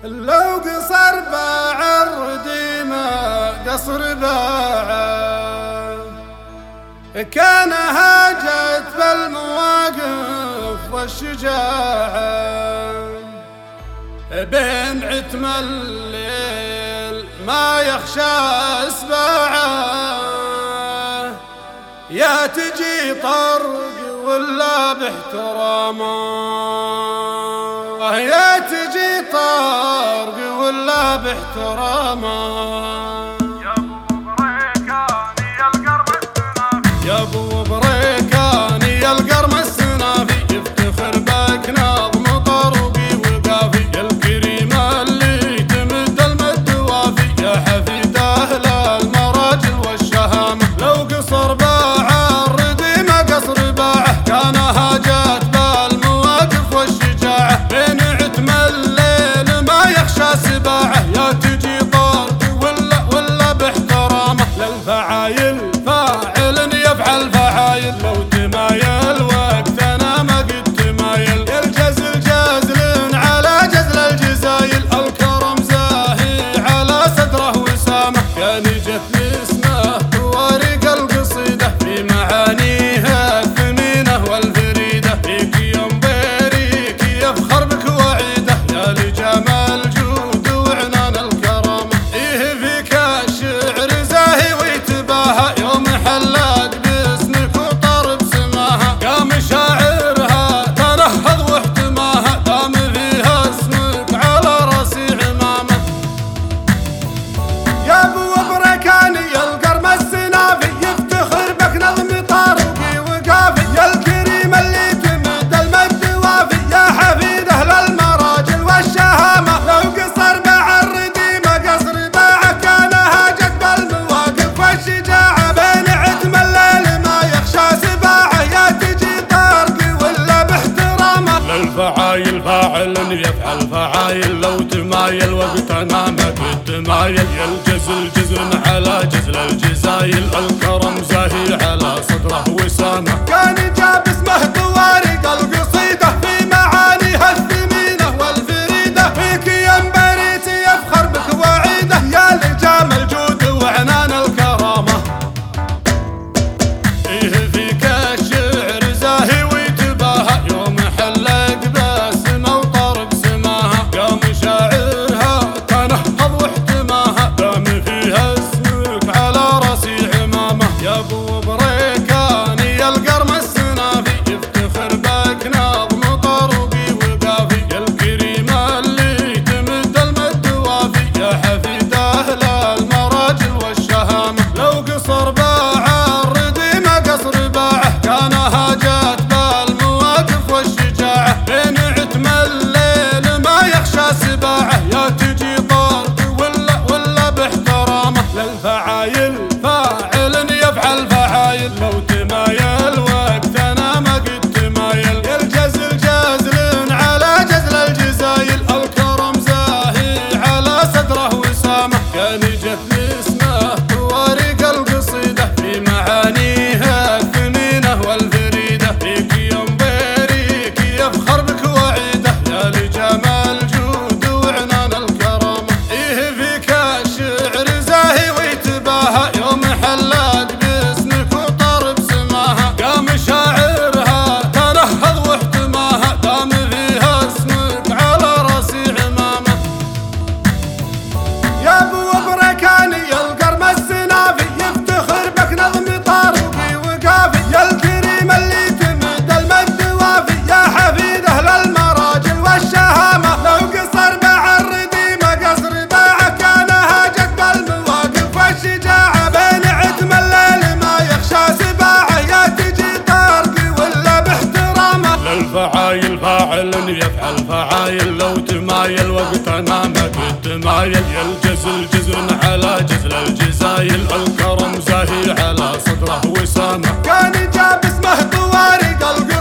لو قصر باع الرديمة قصر باعه، كان هاجت بالمواقف والشجاعة، بين عتم الليل ما يخشى اسباعه، يا تجي طرق ولا باحترامه، يا تجي طرق ولا باحترامه. يا ابو بريكاني يا القرم السنافي، يفتخر بك نظم طرقي وقافي، يا الكريم اللي تمد المد وافي، يا حفيد اهل المراجل والشهامه. لو قصر باع الرديمه قصر باعه، كان هاجت بالمواقف والشجاعه، بين عتم الليل ما يخشى سباعه، يا تجي طرق ولا باحترامه. للفعايل الفعايل لو تمايل وقتنا ما قد تمايل، الجزل جازل على جزل الجزايل، الكرم زاهي على صدره وسامه، كان جت اسمه ورق القصيده في معانيها الثمينه والفريده، فيك يوم بيريك يفخر بك وعيده، يا لجمال الجود وعنان الكرامه. إيه فيك الشعر زاهي ويتباهى، يوم حلاق الفعايل فاعل يفعل فعايل، لو تمايل وقتنا ما قد تمايل، يا الجزل جزل على جزل الجزايل، الكرم زاهي على صدره وسامه، كان جاب اسمه طوارق القصيده في معانيها الثمينه والفريده، فيك ينبريت يفخر بك وعيده، يا لجام الجود وعنان الكرامه. إيه فيك الشعر زاهي ويتباهى، يوم حلق باسمه وطرب سماها، قام شاعرها تنهض واحتماها، دام فيها اسمك على راسي عمامه. يا ابو بريكاني يا القرم السنافي، يفتخر بك نظم طرقي وقافي، يا الكريم اللي تمد المد وافي، يا حفيد اهل المراجل والشهامه. لو قصر باع الرديمه قصر باعه، كان هاجت بالمواقف والشجاعه، بين عتم الليل ما يخشى سباعه، يا تجي طرق ولا باحترامه. للفعايل فاعل يفعل فعايل، لو تمايل وقتنا ما قد تمايل، يا الجزل جازل على جزل الجزايل، الكرم زاهي على صدره وسامه، كان جت اسمه ورق القصيده في معانيها الثمينه والفريده، فيك يوم بيريك يفخر بك وعيده، يا لجمال الجود وعنان الكرامه. إيه فيك الشعر زاهي ويتباهى، يوم حلاق باسمك وطرب سماها، قام شاعرها تنهض واحتماها، دام فيها اسمك على راسي عمامه. يا ابو بركاني يا القرم السنافي، يفتخر بك نظم طرقي وقافي، يا الكريم اللي تمد المد وافي، يا حفيد اهل المراجل والشهامه. لو قصر باع الرديمه قصر باعه، كان هاجت بالمواقف والشجاعه، بين عتم الليل ما يخشى سباعه، يا تجي طرقي ولا باحترامه. للفعايل فاعل يفعل فعايل، لو تمايل وقتنا ما قد تمايل، يا الجزل جزل على جزل الجزايل، الكرم زاهي على صدره وسامه، كان جاب اسمه طوارق